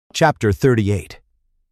Chapter 38.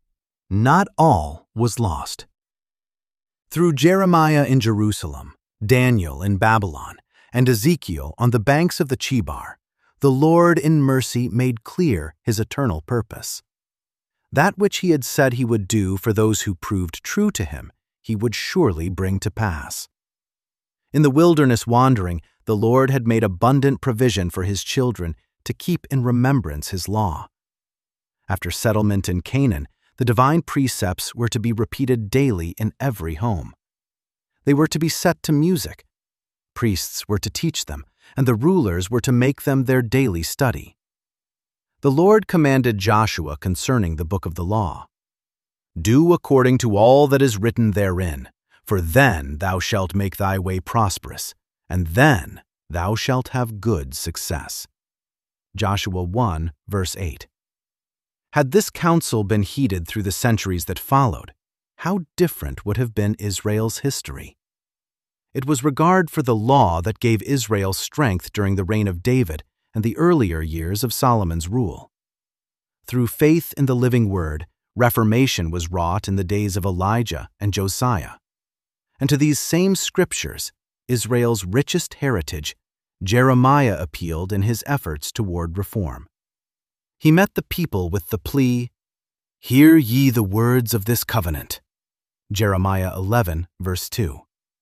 Not all was lost. Through Jeremiah in Jerusalem, Daniel in Babylon, and Ezekiel on the banks of the Chebar, the Lord in mercy made clear his eternal purpose. That which he had said he would do for those who proved true to him, he would surely bring to pass. In the wilderness wandering, the Lord had made abundant provision for his children to keep in remembrance his law. After settlement in Canaan, the divine precepts were to be repeated daily in every home. They were to be set to music. Priests were to teach them, and the rulers were to make them their daily study. The Lord commanded Joshua concerning the book of the law, "Do according to all that is written therein, for then thou shalt make thy way prosperous, and then thou shalt have good success." Joshua 1, verse 8. Had this counsel been heeded through the centuries that followed, how different would have been Israel's history. It was regard for the law that gave Israel strength during the reign of David and the earlier years of Solomon's rule. Through faith in the living word, reformation was wrought in the days of Elijah and Josiah. And to these same scriptures, Israel's richest heritage, Jeremiah appealed in his efforts toward reform. He met the people with the plea, "Hear ye the words of this covenant." Jeremiah 11, verse 2.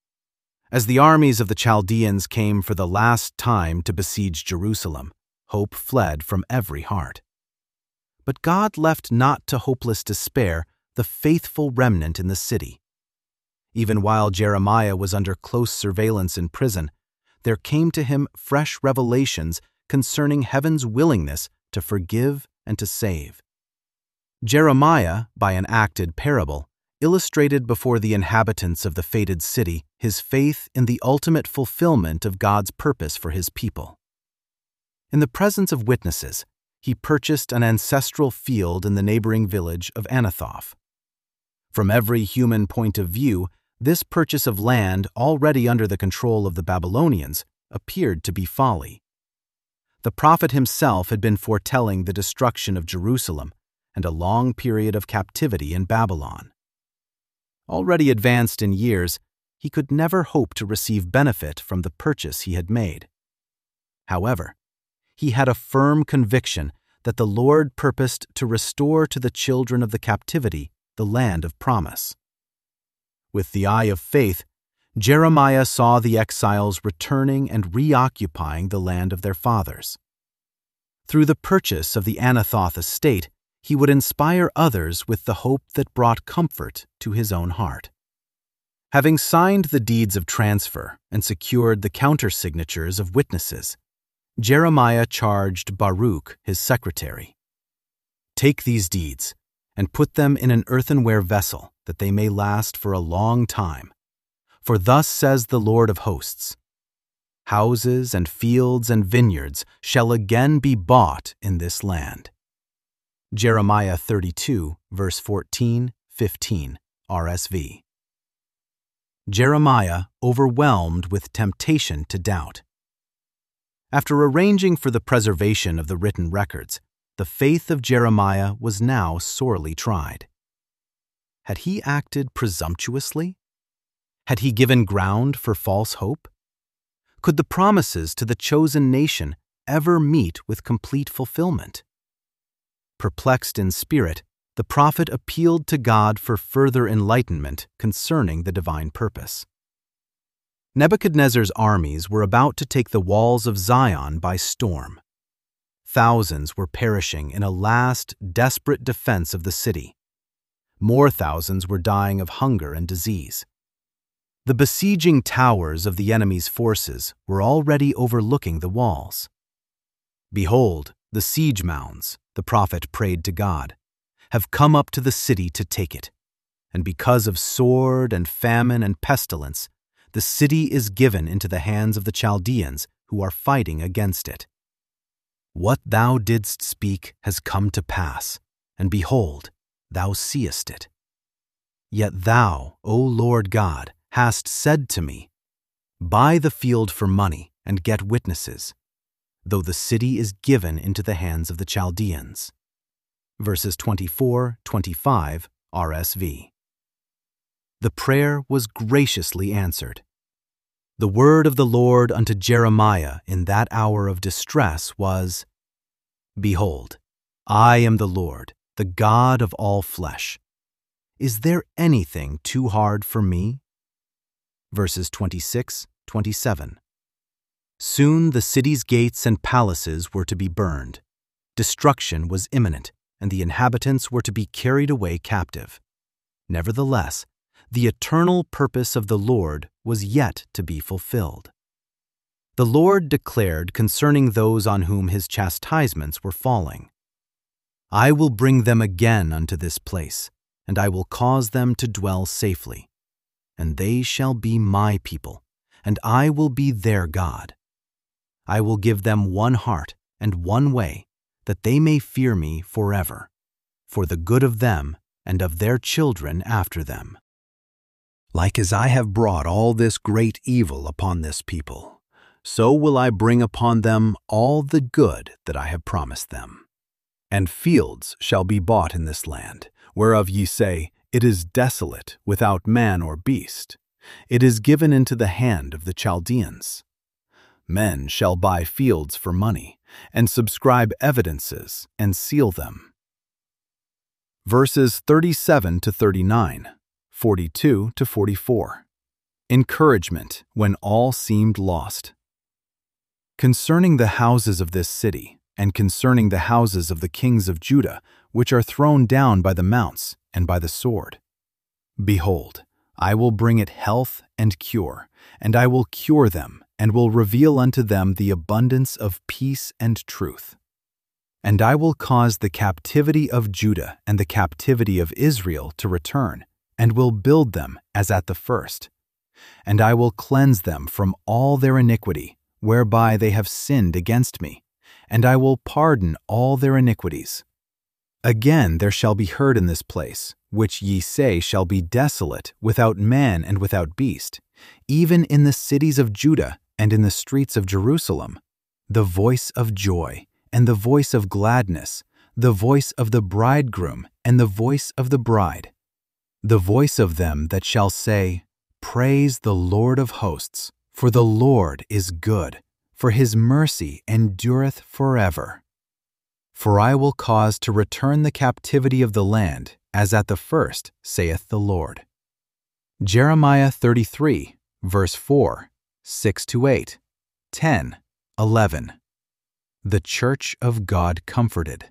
As the armies of the Chaldeans came for the last time to besiege Jerusalem, hope fled from every heart. But God left not to hopeless despair the faithful remnant in the city. Even while Jeremiah was under close surveillance in prison, there came to him fresh revelations concerning heaven's willingness to forgive and to save. Jeremiah, by an acted parable, illustrated before the inhabitants of the fated city his faith in the ultimate fulfillment of God's purpose for his people. In the presence of witnesses, he purchased an ancestral field in the neighboring village of Anathoth. From every human point of view, this purchase of land already under the control of the Babylonians appeared to be folly. The prophet himself had been foretelling the destruction of Jerusalem and a long period of captivity in Babylon. Already advanced in years, he could never hope to receive benefit from the purchase he had made. However, he had a firm conviction that the Lord purposed to restore to the children of the captivity the land of promise. With the eye of faith, Jeremiah saw the exiles returning and reoccupying the land of their fathers. Through the purchase of the Anathoth estate, he would inspire others with the hope that brought comfort to his own heart. Having signed the deeds of transfer and secured the countersignatures of witnesses, Jeremiah charged Baruch, his secretary, "Take these deeds and put them in an earthenware vessel, that they may last for a long time. For thus says the Lord of hosts, houses and fields and vineyards shall again be bought in this land." Jeremiah 32, verse 14, 15, RSV. Jeremiah overwhelmed with temptation to doubt. After arranging for the preservation of the written records, the faith of Jeremiah was now sorely tried. Had he acted presumptuously? Had he given ground for false hope? Could the promises to the chosen nation ever meet with complete fulfillment? Perplexed in spirit, the prophet appealed to God for further enlightenment concerning the divine purpose. Nebuchadnezzar's armies were about to take the walls of Zion by storm. Thousands were perishing in a last, desperate defense of the city. More thousands were dying of hunger and disease. The besieging towers of the enemy's forces were already overlooking the walls. "Behold, the siege mounds," the prophet prayed to God, "have come up to the city to take it. And because of sword and famine and pestilence, the city is given into the hands of the Chaldeans who are fighting against it. What thou didst speak has come to pass, and behold, thou seest it. Yet thou, O Lord God, hast said to me, Buy the field for money and get witnesses, though the city is given into the hands of the Chaldeans." verses 24-25 RSV. The prayer was graciously answered. The word of the Lord unto Jeremiah in that hour of distress was, Behold, I am the Lord, the God of all flesh. Is there anything too hard for me? Verses 26-27. Soon the city's gates and palaces were to be burned. Destruction was imminent, and the inhabitants were to be carried away captive. Nevertheless, the eternal purpose of the Lord was yet to be fulfilled. The Lord declared concerning those on whom his chastisements were falling, I will bring them again unto this place, and I will cause them to dwell safely. And they shall be my people, and I will be their God. I will give them one heart and one way, that they may fear me forever, for the good of them and of their children after them. Like as I have brought all this great evil upon this people, so will I bring upon them all the good that I have promised them. And fields shall be bought in this land, whereof ye say, It is desolate, without man or beast. It is given into the hand of the Chaldeans. Men shall buy fields for money, and subscribe evidences, and seal them. Verses 37-39, 42-44. Encouragement when all seemed lost. Concerning the houses of this city, and concerning the houses of the kings of Judah, which are thrown down by the mounts and by the sword, behold, I will bring it health and cure, and I will cure them, and will reveal unto them the abundance of peace and truth. And I will cause the captivity of Judah and the captivity of Israel to return, and will build them as at the first. And I will cleanse them from all their iniquity, whereby they have sinned against me, and I will pardon all their iniquities. Again there shall be heard in this place, which ye say shall be desolate, without man and without beast, even in the cities of Judah and in the streets of Jerusalem, the voice of joy and the voice of gladness, the voice of the bridegroom and the voice of the bride, the voice of them that shall say, Praise the Lord of hosts, for the Lord is good, for his mercy endureth forever. For I will cause to return the captivity of the land, as at the first, saith the Lord. Jeremiah 33, verse 4, 6-8, 10, 11. The Church of God comforted.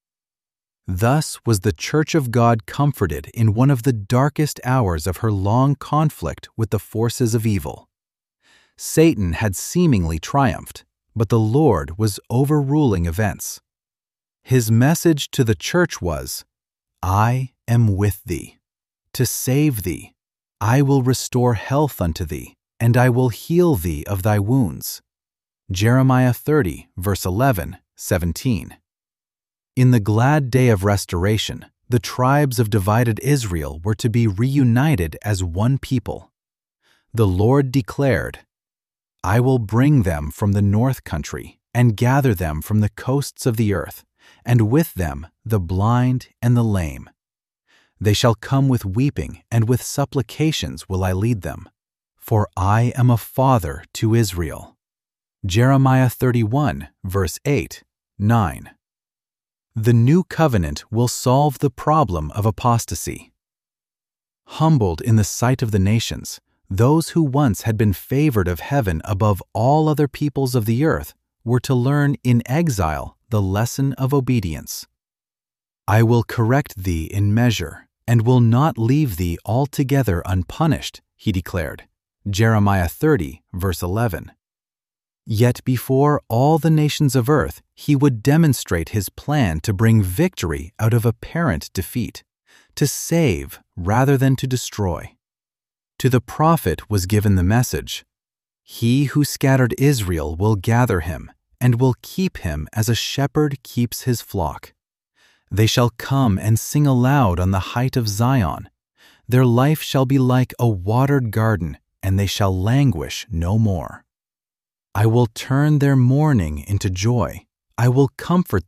Thus was the Church of God comforted in one of the darkest hours of her long conflict with the forces of evil. Satan had seemingly triumphed, but the Lord was overruling events. His message to the church was, I am with thee, to save thee. I will restore health unto thee, and I will heal thee of thy wounds. Jeremiah 30, verse 11, 17. In the glad day of restoration, the tribes of divided Israel were to be reunited as one people. The Lord declared, I will bring them from the north country and gather them from the coasts of the earth, and with them the blind and the lame. They shall come with weeping, and with supplications will I lead them, for I am a father to Israel. Jeremiah 31, verse 8, 9. The new covenant will solve the problem of apostasy. Humbled in the sight of the nations, those who once had been favored of heaven above all other peoples of the earth were to learn in exile the lesson of obedience. I will correct thee in measure, and will not leave thee altogether unpunished, he declared. Jeremiah 30, verse 11. Yet before all the nations of earth, he would demonstrate his plan to bring victory out of apparent defeat, to save rather than to destroy. To the prophet was given the message, He who scattered Israel will gather him, and will keep him as a shepherd keeps his flock. They shall come and sing aloud on the height of Zion. Their life shall be like a watered garden, and they shall languish no more. I will turn their mourning into joy. I will comfort them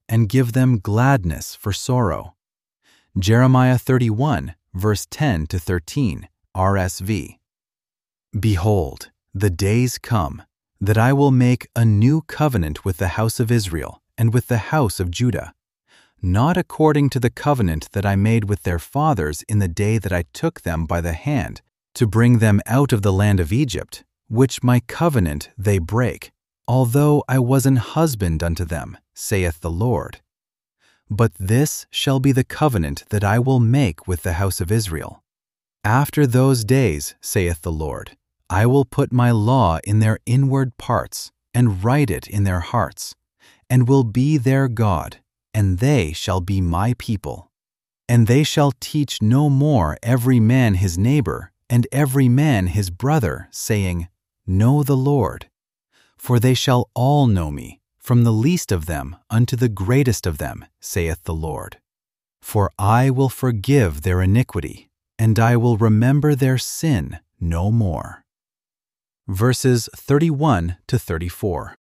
and give them gladness for sorrow. Jeremiah 31, verse 10 to 13, RSV. Behold, the days come, that I will make a new covenant with the house of Israel and with the house of Judah, not according to the covenant that I made with their fathers in the day that I took them by the hand to bring them out of the land of Egypt, which my covenant they break, although I was an husband unto them, saith the Lord. But this shall be the covenant that I will make with the house of Israel. After those days, saith the Lord, I will put my law in their inward parts, and write it in their hearts, and will be their God, and they shall be my people. And they shall teach no more every man his neighbor, and every man his brother, saying, Know the Lord. For they shall all know me, from the least of them unto the greatest of them, saith the Lord. For I will forgive their iniquity, and I will remember their sin no more. Verses 31 to 34.